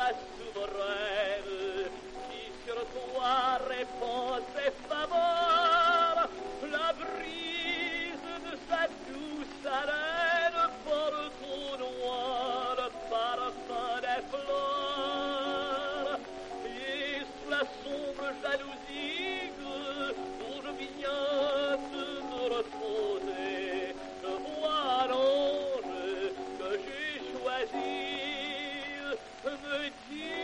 la souveraine, qui sur toi répand ses faveurs, la brise de sa douce haleine porte au noir le parfum des fleurs, et sous la sombre jalousie où je viens de me reposer, je vois l'ange que j'ai choisi me dire